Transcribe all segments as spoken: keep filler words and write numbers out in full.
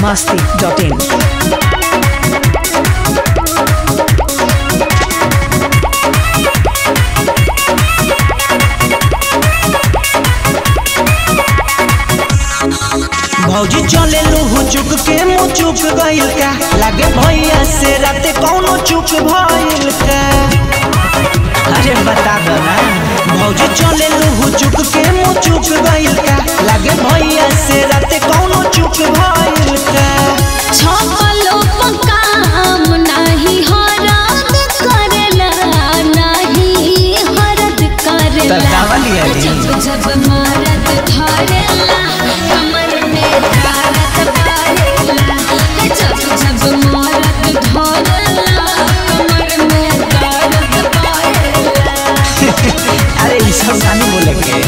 masti dot in. भौजी चले लू चुक के मुँह चुक गइल का लागे भैया से राते कौनो चुक भइल का। अरे बता दो ना भौजी चले लू चुक के मुँह चुक गइल का लागे भैया से राते कौनो चुक भइल का। छपलो काम नाही हरद करेला नाही हरद करेला जब जब मरद धरेला कमर में दर्द बढ़ेला जब जब मरद धरेला कमर में दर्द बढ़ेला। अरे ये सब गाने बोलेंगे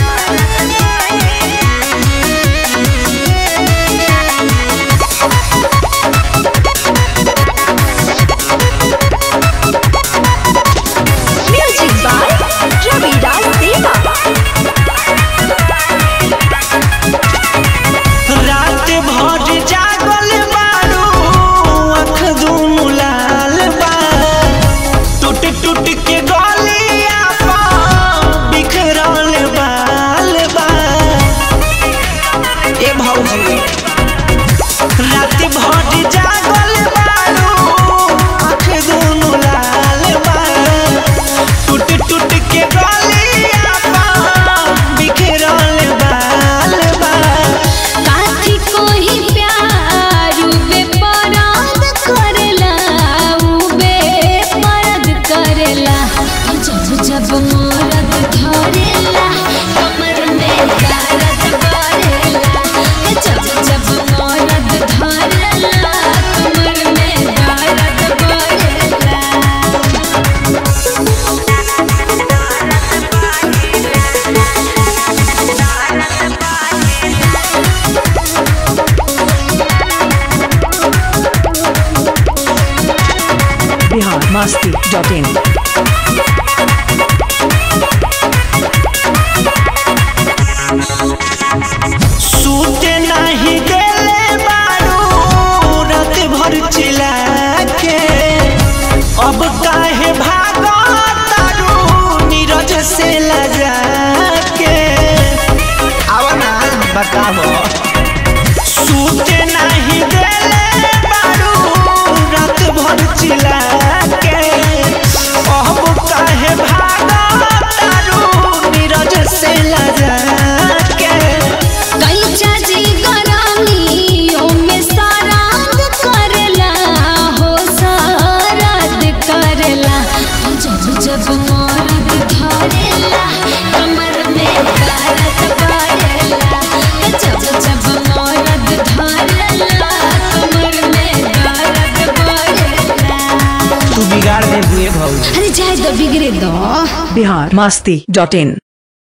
रात भर जागल बारू आँख दूनु लाल बा टूट टूट के गलिया बिखरल बाल बा। काठी कोई प्यार बे परद करेला बे परद करेला जब जब मरद धरेला कमर में दर्द बढ़ेला जब जब मरद धरेला कमर में दर्द बढ़ेला। Bihar masti dot in. सूते नहीं देले बारू रात भर चिल्ला के अब काहे भागो तारू नीरज से लजा के। आवा ना बताओ सूते नहीं देले बारू रात भर चिल्ला के अब काहे भागो तारू नीरज से लजा के। कैचा जी गरमियों में सराद करेला हो सराद करेला जब जब मरद धरेला कमर में दर्द बढ़ेला जब जब मरद धरेला कमर में दर्द बढ़ेला। तू बिगाड़ दे बुए भौजी। अरे जाए तो बिगड़े दो। Bihar masti dot in.